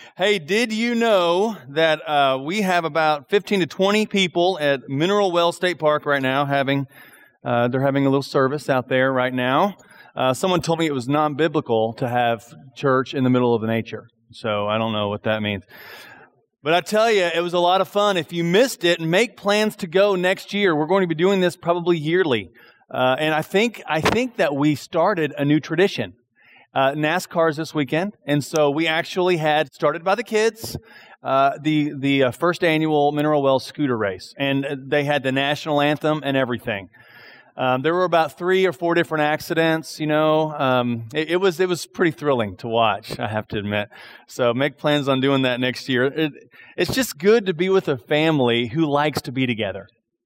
Hey, did you know that we have about 15 to 20 people at Mineral Well State Park right now they're having a little service out there right now. Someone told me it was non-biblical to have church in the middle of nature. So I don't know what that means. But I tell you, it was a lot of fun. If you missed it, make plans to go next year. We're going to be doing this probably yearly. And I think that we started a new tradition. NASCAR's this weekend, and so we actually had, started by the kids, the first annual Mineral Well scooter race, and they had the national anthem and everything. There were about 3 or 4 different accidents, It was pretty thrilling to watch, I have to admit. So make plans on doing that next year. It's just good to be with a family who likes to be together.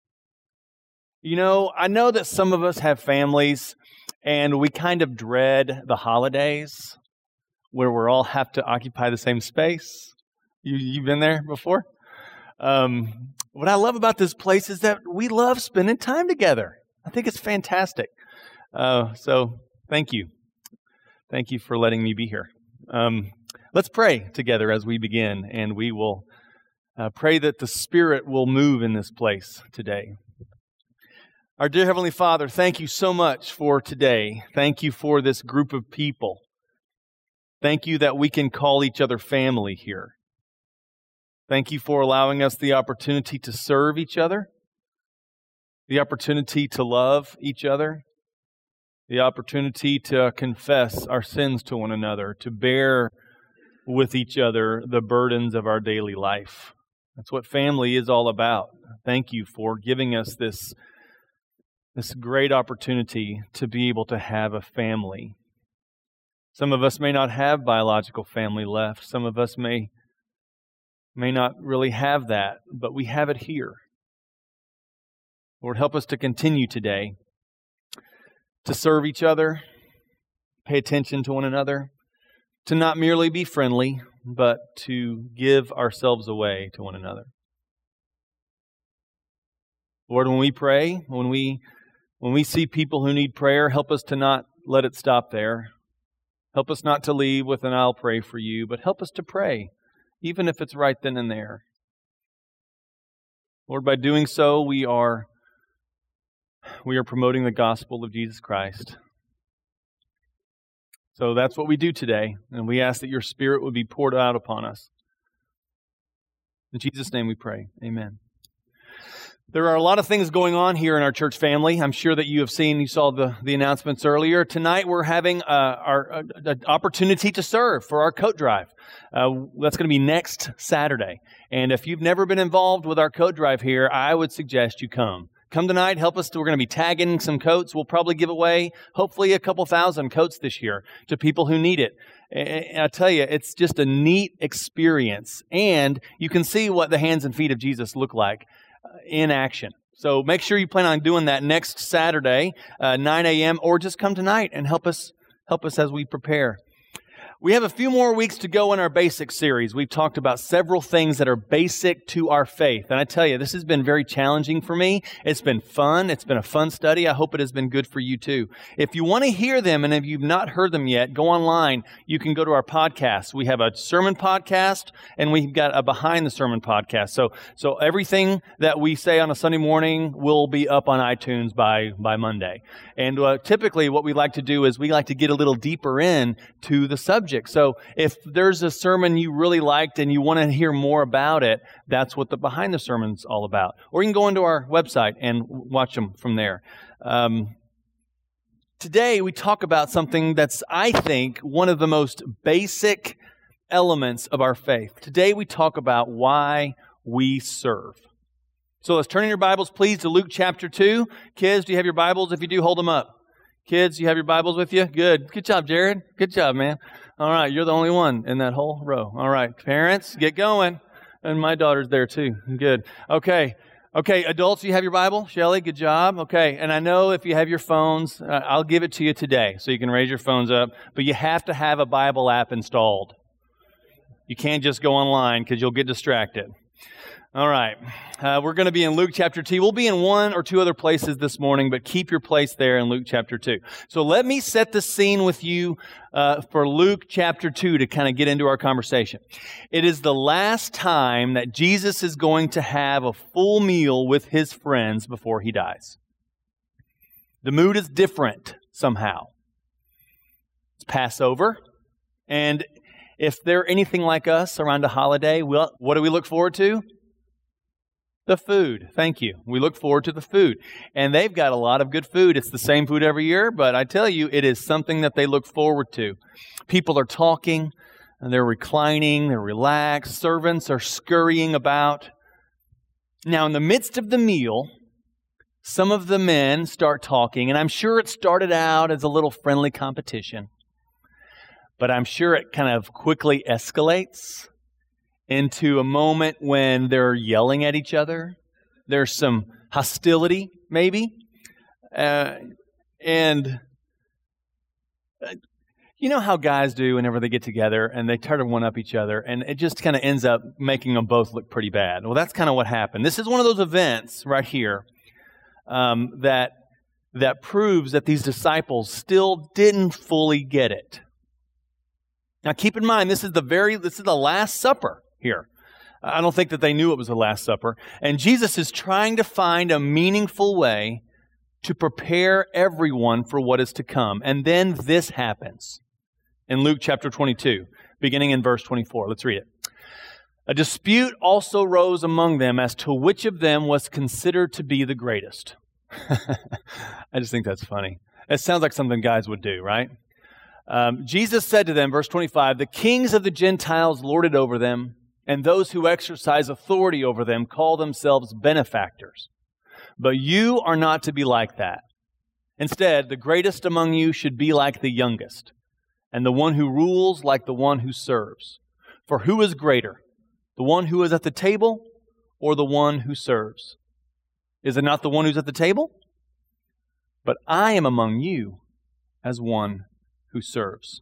I know that some of us have families and we kind of dread the holidays where we all have to occupy the same space. You've been there before? What I love about this place is that we love spending time together. I think it's fantastic. So thank you. Thank you for letting me be here. Let's pray together as we begin, and we will pray that the Spirit will move in this place today. Our dear Heavenly Father, thank you so much for today. Thank you for this group of people. Thank you that we can call each other family here. Thank you for allowing us the opportunity to serve each other, the opportunity to love each other, the opportunity to confess our sins to one another, to bear with each other the burdens of our daily life. That's what family is all about. Thank you for giving us this great opportunity to be able to have a family. Some of us may not have biological family left. Some of us may not really have that, but we have it here. Lord, help us to continue today to serve each other, pay attention to one another, to not merely be friendly, but to give ourselves away to one another. Lord, when we pray, when we see people who need prayer, help us to not let it stop there. Help us not to leave with an "I'll pray for you," but help us to pray, even if it's right then and there. Lord, by doing so, we are promoting the gospel of Jesus Christ. So that's what we do today, and we ask that your Spirit would be poured out upon us. In Jesus' name we pray. Amen. There are a lot of things going on here in our church family. I'm sure that you saw the announcements earlier. Tonight we're having our opportunity to serve for our coat drive. That's going to be next Saturday. And if you've never been involved with our coat drive here, I would suggest you come. Come tonight, help us. We're going to be tagging some coats. We'll probably give away, hopefully, a couple thousand coats this year to people who need it. And I tell you, it's just a neat experience. And you can see what the hands and feet of Jesus look like in action. So make sure you plan on doing that next Saturday, 9 a.m., or just come tonight and help us as we prepare. We have a few more weeks to go in our basic series. We've talked about several things that are basic to our faith. And I tell you, this has been very challenging for me. It's been fun. It's been a fun study. I hope it has been good for you too. If you want to hear them, and if you've not heard them yet, go online. You can go to our podcast. We have a sermon podcast, and we've got a behind the sermon podcast. So everything that we say on a Sunday morning will be up on iTunes by Monday. And typically what we like to do is we like to get a little deeper in to the subject. So if there's a sermon you really liked and you want to hear more about it, that's what the Behind the Sermon's all about. Or you can go into our website and watch them from there. Today we talk about something that's, I think, one of the most basic elements of our faith. Today we talk about why we serve. So let's turn in your Bibles, please, to Luke chapter 2. Kids, do you have your Bibles? If you do, hold them up. Kids, you have your Bibles with you? Good. Good job, Jared. Good job, man. All right, you're the only one in that whole row. All right, parents, get going. And my daughter's there too. Good. Okay, adults, you have your Bible? Shelly, good job. Okay, and I know if you have your phones, I'll give it to you today so you can raise your phones up, but you have to have a Bible app installed. You can't just go online because you'll get distracted. All right. We're going to be in Luke chapter 2. We'll be in one or two other places this morning, but keep your place there in Luke chapter 2. So let me set the scene with you for Luke chapter 2 to kind of get into our conversation. It is the last time that Jesus is going to have a full meal with his friends before he dies. The mood is different somehow. It's Passover, and if they're anything like us around a holiday, what do we look forward to? The food. Thank you. We look forward to the food. And they've got a lot of good food. It's the same food every year, but I tell you, it is something that they look forward to. People are talking, and they're reclining, they're relaxed. Servants are scurrying about. Now, in the midst of the meal, some of the men start talking, and I'm sure it started out as a little friendly competition, but I'm sure it kind of quickly escalates into a moment when they're yelling at each other. There's some hostility, maybe. And you know how guys do whenever they get together and they try to one-up each other, and it just kind of ends up making them both look pretty bad. Well, that's kind of what happened. This is one of those events right here that proves that these disciples still didn't fully get it. Now, keep in mind, this is the Last Supper here. I don't think that they knew it was the Last Supper. And Jesus is trying to find a meaningful way to prepare everyone for what is to come. And then this happens in Luke chapter 22, beginning in verse 24. Let's read it. A dispute also rose among them as to which of them was considered to be the greatest. I just think that's funny. It sounds like something guys would do, right? Jesus said to them, verse 25, "The kings of the Gentiles lord it over them, and those who exercise authority over them call themselves benefactors. But you are not to be like that. Instead, the greatest among you should be like the youngest, and the one who rules like the one who serves. For who is greater, the one who is at the table or the one who serves? Is it not the one who's at the table? But I am among you as one who serves."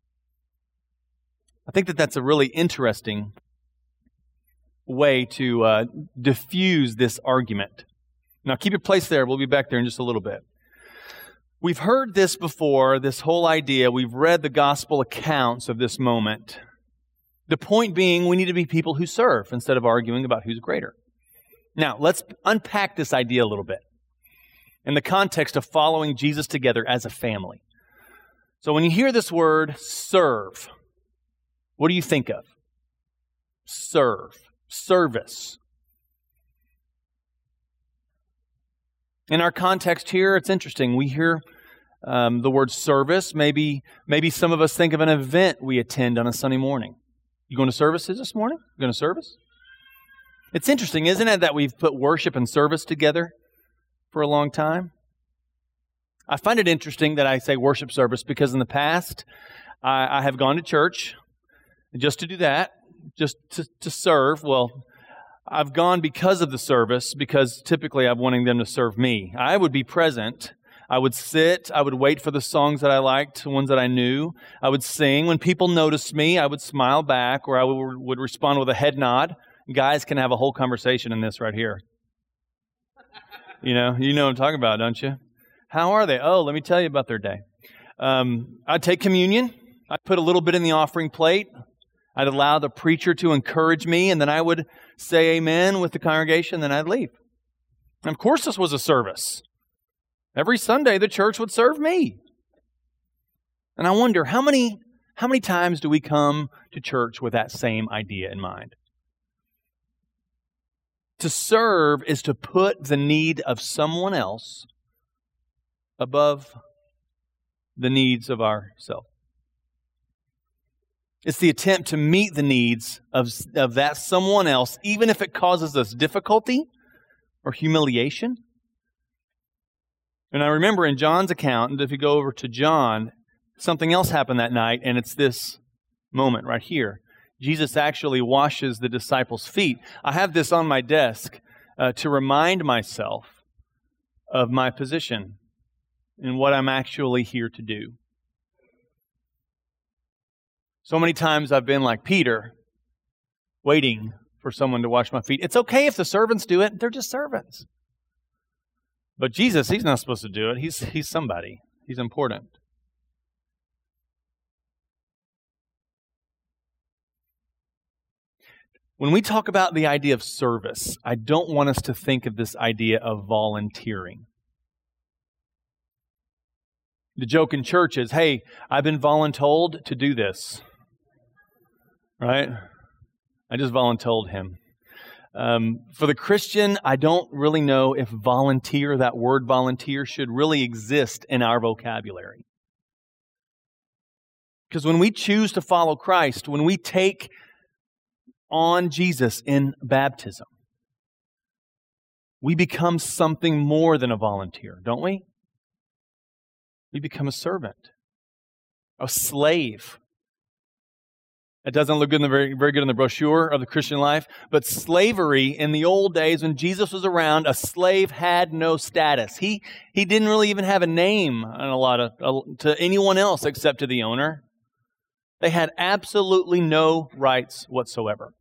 I think that that's a really interesting way to diffuse this argument. Now, keep your place there. We'll be back there in just a little bit. We've heard this before, this whole idea. We've read the gospel accounts of this moment. The point being, we need to be people who serve instead of arguing about who's greater. Now, let's unpack this idea a little bit in the context of following Jesus together as a family. So when you hear this word, serve, what do you think of? Serve. Service. In our context here, it's interesting. We hear the word service. Maybe some of us think of an event we attend on a Sunday morning. You going to services this morning? You going to service? It's interesting, isn't it, that we've put worship and service together for a long time? I find it interesting that I say worship service because in the past, I have gone to church just to do that, just to serve. Well, I've gone because of the service, because typically I'm wanting them to serve me. I would be present. I would sit. I would wait for the songs that I liked, the ones that I knew. I would sing. When people noticed me, I would smile back, or I would respond with a head nod. Guys can have a whole conversation in this right here. You know what I'm talking about, don't you? How are they? Oh, let me tell you about their day. I'd take communion. I'd put a little bit in the offering plate. I'd allow the preacher to encourage me, and then I would say amen with the congregation, then I'd leave. And of course, this was a service. Every Sunday, the church would serve me. And I wonder, how many times do we come to church with that same idea in mind? To serve is to put the need of someone else above the needs of ourselves. It's the attempt to meet the needs of that someone else, even if it causes us difficulty or humiliation. And I remember in John's account, and if you go over to John, something else happened that night, and it's this moment right here. Jesus actually washes the disciples' feet. I have this on my desk to remind myself of my position and what I'm actually here to do. So many times I've been like Peter, waiting for someone to wash my feet. It's okay if the servants do it. They're just servants. But Jesus, he's not supposed to do it. He's somebody. He's important. When we talk about the idea of service, I don't want us to think of this idea of volunteering. The joke in church is, hey, I've been voluntold to do this. Right? I just voluntold him. For the Christian, I don't really know if volunteer, that word volunteer, should really exist in our vocabulary. Because when we choose to follow Christ, when we take on Jesus in baptism, we become something more than a volunteer, don't we? We become a servant, a slave. It doesn't look good very good in the brochure of the Christian life, but slavery in the old days when Jesus was around, a slave had no status. He didn't really even have a name to anyone else except to the owner. They had absolutely no rights whatsoever.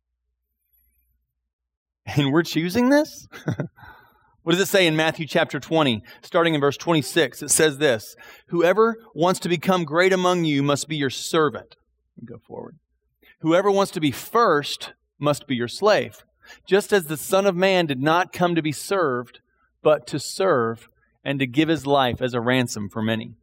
And we're choosing this? What does it say in Matthew chapter 20, starting in verse 26? It says this, whoever wants to become great among you must be your servant. Go forward. Whoever wants to be first must be your slave, just as the Son of Man did not come to be served, but to serve and to give his life as a ransom for many.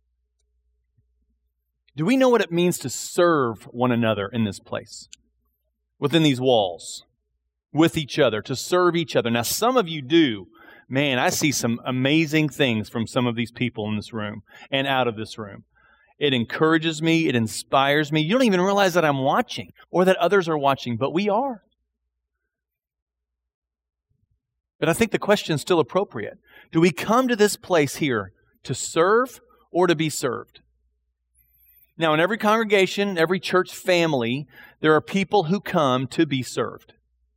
Do we know what it means to serve one another in this place? Within these walls? With each other, to serve each other. Now, some of you do. Man, I see some amazing things from some of these people in this room and out of this room. It encourages me. It inspires me. You don't even realize that I'm watching or that others are watching, but we are. But I think the question is still appropriate. Do we come to this place here to serve or to be served? Now, in every congregation, every church family, there are people who come to be served.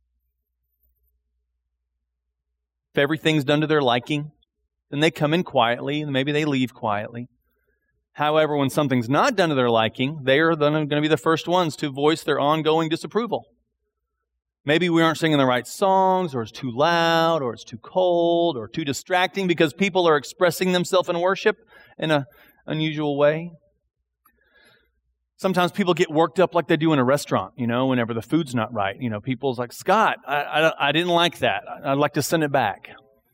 If everything's done to their liking, then they come in quietly and maybe they leave quietly. However, when something's not done to their liking, they are then going to be the first ones to voice their ongoing disapproval. Maybe we aren't singing the right songs, or it's too loud, or it's too cold, or too distracting because people are expressing themselves in worship in an unusual way. Sometimes people get worked up like they do in a restaurant, whenever the food's not right. People's like, Scott, I didn't like that. I'd like to send it back.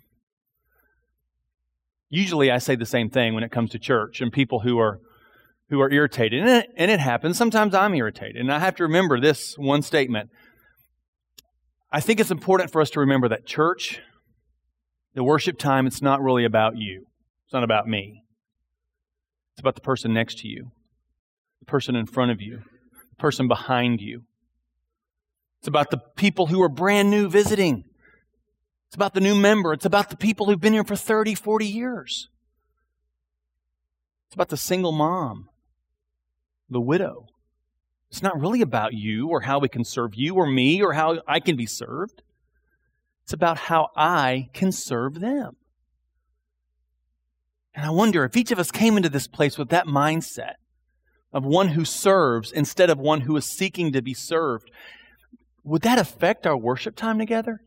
Usually I say the same thing when it comes to church and people who are irritated. And it happens. Sometimes I'm irritated. And I have to remember this one statement. I think it's important for us to remember that church, the worship time, it's not really about you. It's not about me. It's about the person next to you, the person in front of you, the person behind you. It's about the people who are brand new visiting. It's about the new member. It's about the people who've been here for 30, 40 years. It's about the single mom, the widow. It's not really about you or how we can serve you or me or how I can be served. It's about how I can serve them. And I wonder if each of us came into this place with that mindset of one who serves instead of one who is seeking to be served, would that affect our worship time together?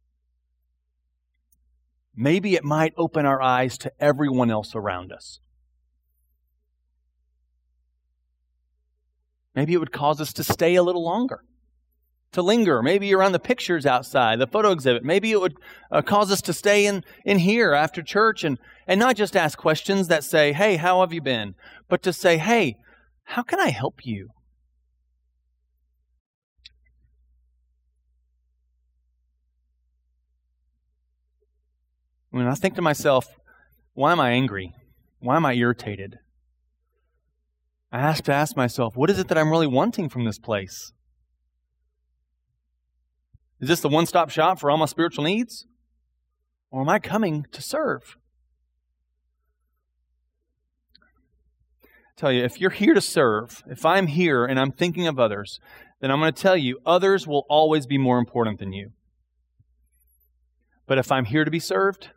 Maybe it might open our eyes to everyone else around us. Maybe it would cause us to stay a little longer, to linger, maybe around the pictures outside, the photo exhibit. Maybe it would cause us to stay in here after church and not just ask questions that say, hey, how have you been? But to say, hey, how can I help you? When I think to myself, why am I angry? Why am I irritated? I have to ask myself, what is it that I'm really wanting from this place? Is this the one-stop shop for all my spiritual needs? Or am I coming to serve? I tell you, if you're here to serve, if I'm here and I'm thinking of others, then I'm going to tell you, others will always be more important than you. But if I'm here to be served,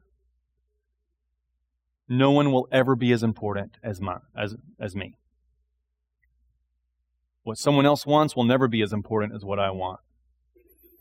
no one will ever be as important as me. What someone else wants will never be as important as what I want.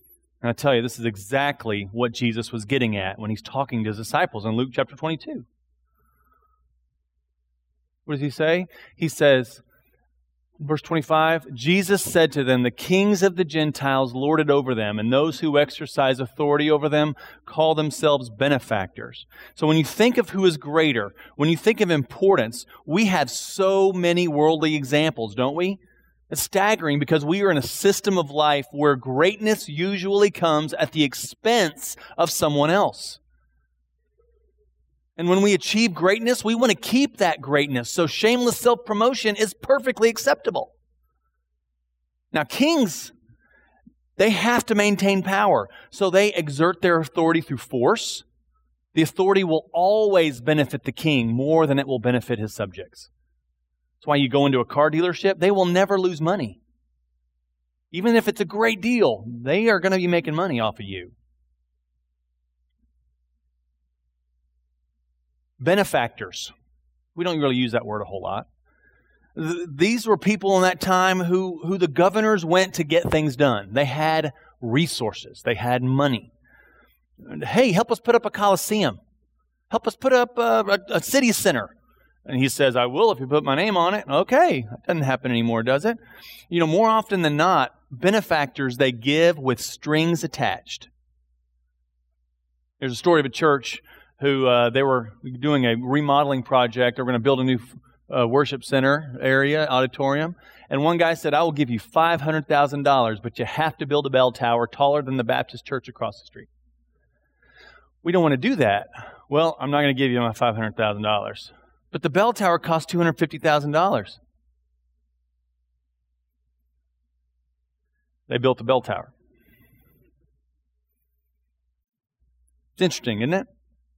And I tell you, this is exactly what Jesus was getting at when he's talking to his disciples in Luke chapter 22. What does he say? He says, verse 25, Jesus said to them, the kings of the Gentiles lord it over them, and those who exercise authority over them call themselves benefactors. So when you think of who is greater, when you think of importance, we have so many worldly examples, don't we? It's staggering because we are in a system of life where greatness usually comes at the expense of someone else. And when we achieve greatness, we want to keep that greatness. So shameless self-promotion is perfectly acceptable. Now, kings, they have to maintain power. So they exert their authority through force. The authority will always benefit the king more than it will benefit his subjects. That's why you go into a car dealership, they will never lose money. Even if it's a great deal, they are going to be making money off of you. Benefactors. We don't really use that word a whole lot. These were people in that time who the governors went to get things done. They had resources. They had money. Hey, help us put up a coliseum. Help us put up a city center. And he says, I will if you put my name on it. Okay, that doesn't happen anymore, does it? You know, more often than not, benefactors, they give with strings attached. There's a story of a church who they were doing a remodeling project. They were going to build a new worship center area, auditorium. And one guy said, I will give you $500,000, but you have to build a bell tower taller than the Baptist church across the street. We don't want to do that. Well, I'm not going to give you my $500,000. But the bell tower cost $250,000. They built the bell tower. It's interesting, isn't it?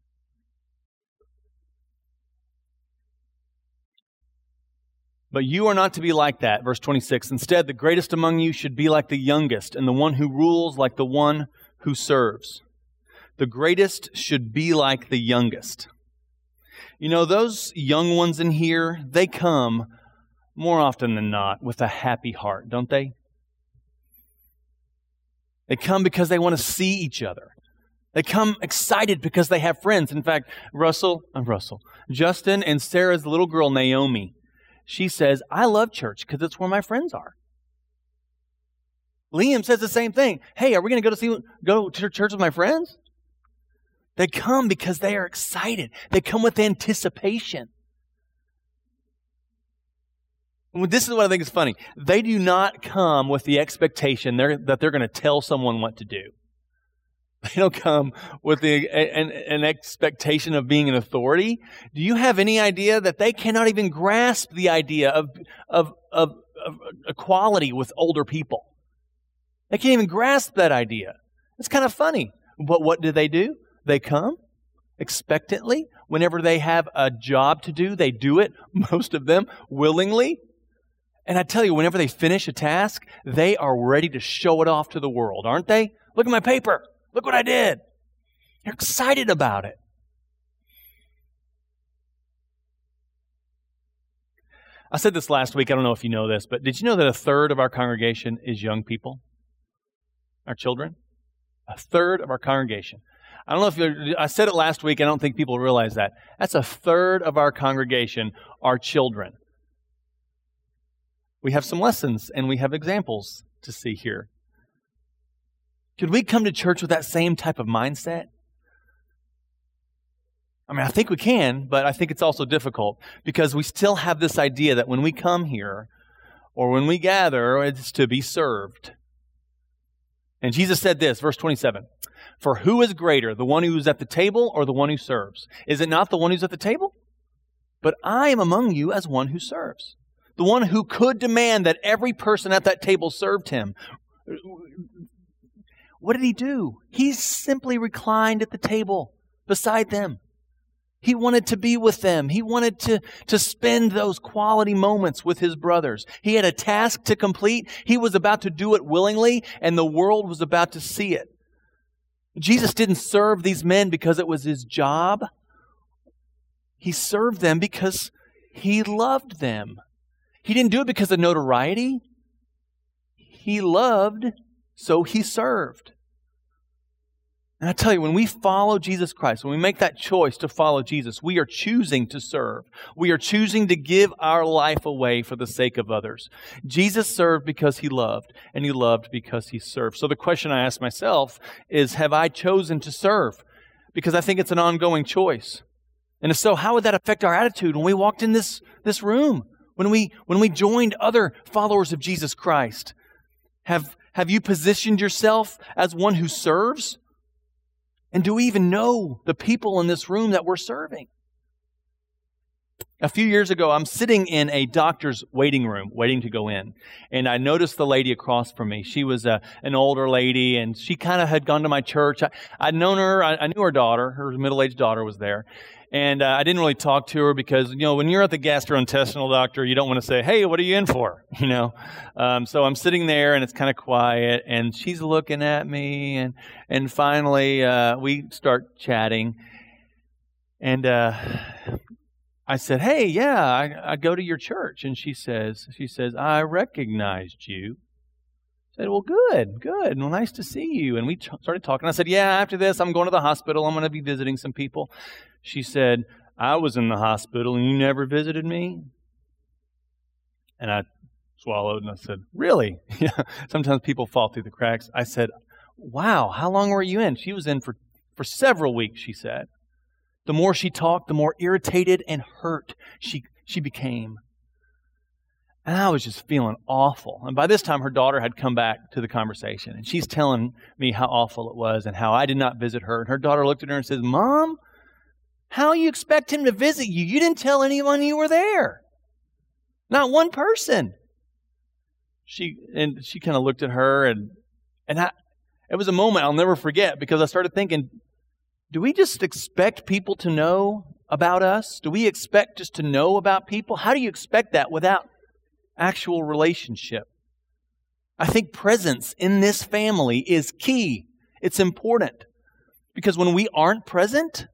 But you are not to be like that. Verse 26, instead, the greatest among you should be like the youngest, and the one who rules like the one who serves. The greatest should be like the youngest. You know, those young ones in here, they come more often than not with a happy heart, don't they? They come because they want to see each other. They come excited because they have friends. In fact, Justin and Sarah's little girl, Naomi, she says, I love church because it's where my friends are. Liam says the same thing. Hey, are we going to go to church with my friends? They come because they are excited. They come with anticipation. And this is what I think is funny. They do not come with the expectation that they're going to tell someone what to do. They don't come with an expectation of being an authority. Do you have any idea that they cannot even grasp the idea of equality with older people? They can't even grasp that idea. It's kind of funny. But what do? They come expectantly. Whenever they have a job to do, they do it, most of them, willingly. And I tell you, whenever they finish a task, they are ready to show it off to the world, aren't they? Look at my paper. Look what I did. They're excited about it. I said this last week. I don't know if you know this, but did you know that a third of our congregation is young people? Our children? A third of our congregation. I don't know if I said it last week. I don't think people realize that. That's a third of our congregation are children. We have some lessons and we have examples to see here. Could we come to church with that same type of mindset? I mean, I think we can, but I think it's also difficult because we still have this idea that when we come here or when we gather, it's to be served. And Jesus said this, verse 27, for who is greater, the one who is at the table or the one who serves? Is it not the one who's at the table? But I am among you as one who serves. The one who could demand that every person at that table served him. What did he do? He simply reclined at the table beside them. He wanted to be with them. He wanted to spend those quality moments with his brothers. He had a task to complete. He was about to do it willingly, and the world was about to see it. Jesus didn't serve these men because it was his job. He served them because he loved them. He didn't do it because of notoriety. He loved, so he served. And I tell you, when we follow Jesus Christ, when we make that choice to follow Jesus, we are choosing to serve. We are choosing to give our life away for the sake of others. Jesus served because He loved, and He loved because He served. So the question I ask myself is, have I chosen to serve? Because I think it's an ongoing choice. And if so, how would that affect our attitude when we walked in this room? When we joined other followers of Jesus Christ? Have you positioned yourself as one who serves? And do we even know the people in this room that we're serving? A few years ago, I'm sitting in a doctor's waiting room, waiting to go in. And I noticed the lady across from me. She was an older lady, and she kind of had gone to my church. I'd known her. I knew her daughter. Her middle-aged daughter was there. And I didn't really talk to her because, when you're at the gastrointestinal doctor, you don't want to say, hey, what are you in for? So I'm sitting there, and it's kind of quiet, and she's looking at me, and finally we start chatting. And I said, hey, yeah, I go to your church. And she says, I recognized you. I said, well, good. Well, nice to see you. And we started talking. I said, yeah, after this, I'm going to the hospital. I'm going to be visiting some people. She said, I was in the hospital and you never visited me? And I swallowed and I said, really? Yeah. Sometimes people fall through the cracks. I said, wow, how long were you in? She was in for several weeks, she said. The more she talked, the more irritated and hurt she became. And I was just feeling awful. And by this time, her daughter had come back to the conversation. And she's telling me how awful it was and how I did not visit her. And her daughter looked at her and says, Mom, how you expect him to visit you? You didn't tell anyone you were there. Not one person. She kind of looked at her and it was a moment I'll never forget because I started thinking, do we just expect people to know about us? Do we expect just to know about people? How do you expect that without actual relationship? I think presence in this family is key. It's important. Because when we aren't present,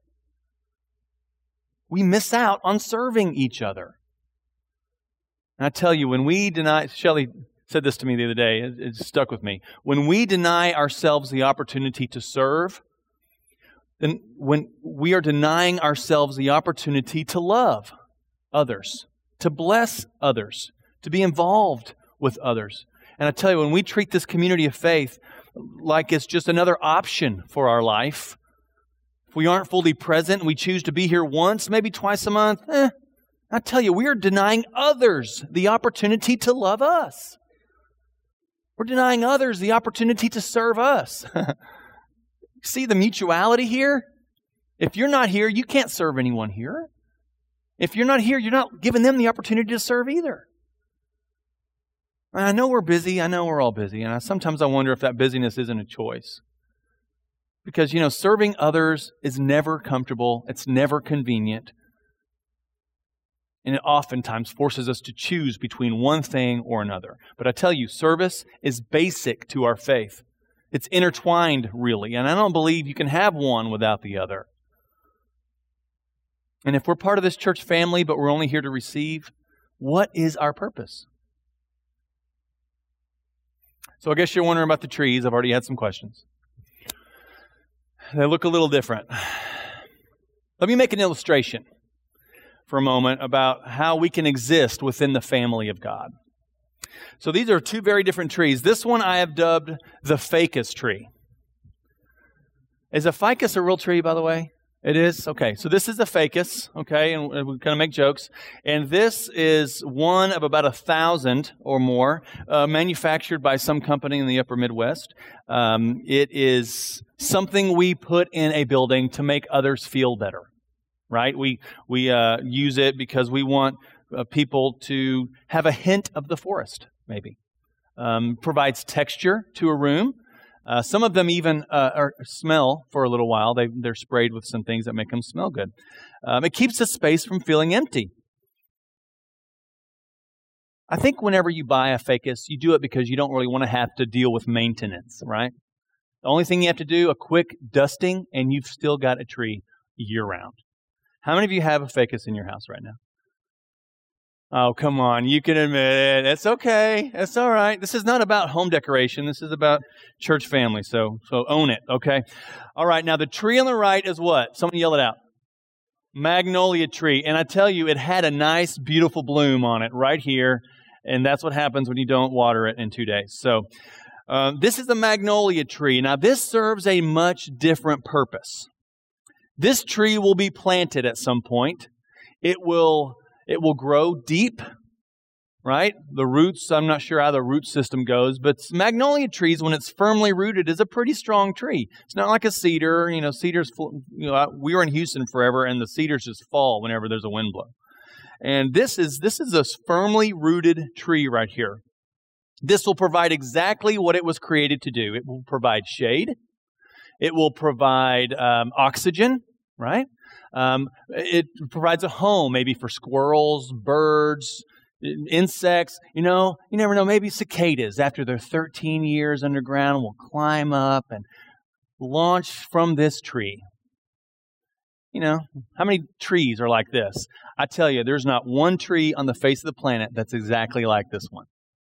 we miss out on serving each other. And I tell you, when we deny, Shelley said this to me the other day, it stuck with me. When we deny ourselves the opportunity to serve, then when we are denying ourselves the opportunity to love others, to bless others, to be involved with others. And I tell you, when we treat this community of faith like it's just another option for our life, if we aren't fully present and we choose to be here once, maybe twice a month, I tell you, we are denying others the opportunity to love us. We're denying others the opportunity to serve us. See the mutuality here? If you're not here, you can't serve anyone here. If you're not here, you're not giving them the opportunity to serve either. And I know we're busy. I know we're all busy. And sometimes I wonder if that busyness isn't a choice. Because, serving others is never comfortable. It's never convenient. And it oftentimes forces us to choose between one thing or another. But I tell you, service is basic to our faith. It's intertwined, really. And I don't believe you can have one without the other. And if we're part of this church family, but we're only here to receive, what is our purpose? So I guess you're wondering about the trees. I've already had some questions. They look a little different. Let me make an illustration for a moment about how we can exist within the family of God. So these are two very different trees. This one I have dubbed the ficus tree. Is a ficus a real tree, by the way? It is? Okay, so this is a ficus, okay, and we kind of make jokes. And this is one of about 1,000 or more manufactured by some company in the upper Midwest. It is something we put in a building to make others feel better, right? We use it because we want people to have a hint of the forest, maybe. Provides texture to a room. Some of them even smell for a little while. They're sprayed with some things that make them smell good. It keeps the space from feeling empty. I think whenever you buy a ficus, you do it because you don't really want to have to deal with maintenance, right? The only thing you have to do, a quick dusting, and you've still got a tree year-round. How many of you have a ficus in your house right now? Oh, come on. You can admit it. It's okay. It's all right. This is not about home decoration. This is about church family. So own it, okay? All right. Now, the tree on the right is what? Someone yell it out. Magnolia tree. And I tell you, it had a nice, beautiful bloom on it right here. And that's what happens when you don't water it in 2 days. So this is the magnolia tree. Now, this serves a much different purpose. This tree will be planted at some point. It will grow deep, right? The roots, I'm not sure how the root system goes, but magnolia trees, when it's firmly rooted, is a pretty strong tree. It's not like a cedar. Cedars, we were in Houston forever, and the cedars just fall whenever there's a wind blow. And this is a firmly rooted tree right here. This will provide exactly what it was created to do. It will provide shade. It will provide oxygen, right? It provides a home maybe for squirrels, birds, insects. You never know. Maybe cicadas, after their 13 years underground, will climb up and launch from this tree. How many trees are like this? I tell you, there's not one tree on the face of the planet that's exactly like this one.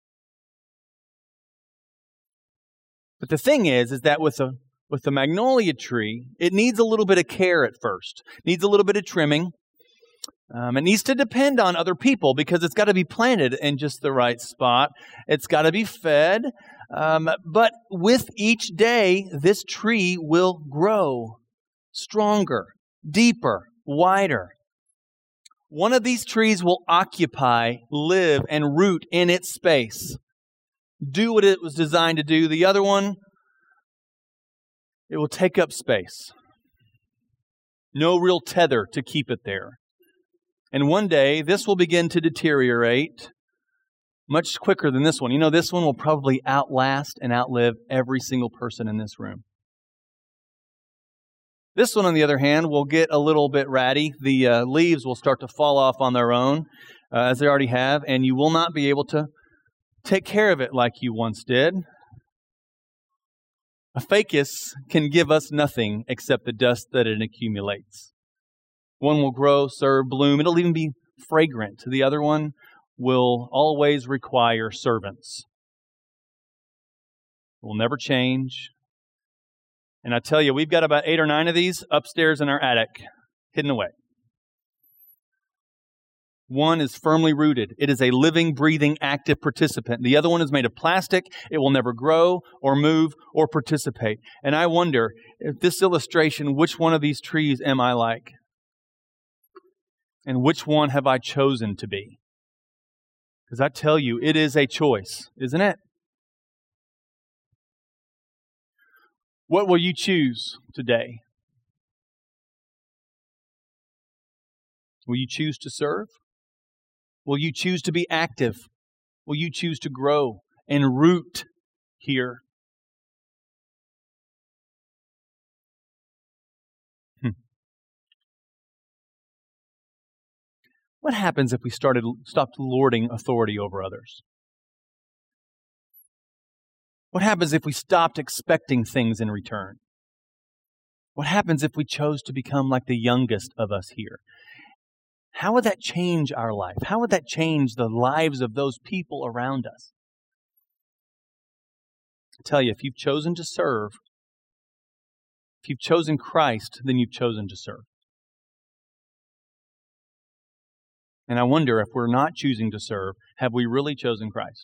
But the thing is that with the magnolia tree, it needs a little bit of care at first. It needs a little bit of trimming. It needs to depend on other people because it's got to be planted in just the right spot. It's got to be fed. But with each day, this tree will grow stronger, deeper, wider. One of these trees will occupy, live, and root in its space. Do what it was designed to do. The other one, it will take up space. No real tether to keep it there. And one day, this will begin to deteriorate much quicker than this one. This one will probably outlast and outlive every single person in this room. This one, on the other hand, will get a little bit ratty. The leaves will start to fall off on their own, as they already have, and you will not be able to take care of it like you once did. A ficus can give us nothing except the dust that it accumulates. One will grow, serve, bloom. It'll even be fragrant. The other one will always require servants. It will never change. And I tell you, we've got about 8 or 9 of these upstairs in our attic, hidden away. One is firmly rooted. It is a living, breathing, active participant. The other one is made of plastic. It will never grow or move or participate. And I wonder, if this illustration, which one of these trees am I like? And which one have I chosen to be? Because I tell you, it is a choice, isn't it? What will you choose today? Will you choose to serve? Will you choose to be active? Will you choose to grow and root here? What happens if we stopped lording authority over others? What happens if we stopped expecting things in return? What happens if we chose to become like the youngest of us here? How would that change our life? How would that change the lives of those people around us? I tell you, if you've chosen to serve, if you've chosen Christ, then you've chosen to serve. And I wonder, if we're not choosing to serve, have we really chosen Christ?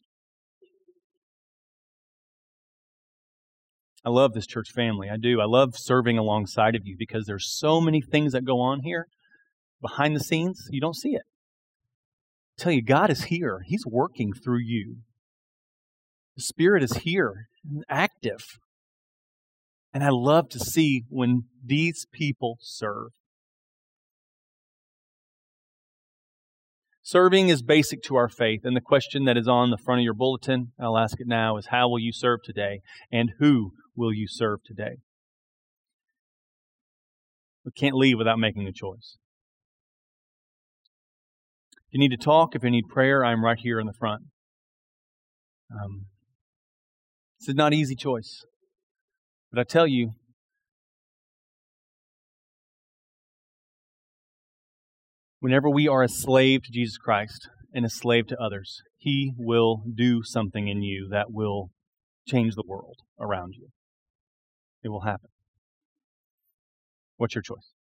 I love this church family. I do. I love serving alongside of you because there's so many things that go on here behind the scenes. You don't see it. I tell you, God is here. He's working through you. The Spirit is here, active. And I love to see when these people serve. Serving is basic to our faith, and the question that is on the front of your bulletin, I'll ask it now, is how will you serve today, and who will you serve today? We can't leave without making a choice. If you need to talk, if you need prayer, I'm right here in the front. This is not an easy choice, but I tell you, whenever we are a slave to Jesus Christ and a slave to others, He will do something in you that will change the world around you. It will happen. What's your choice?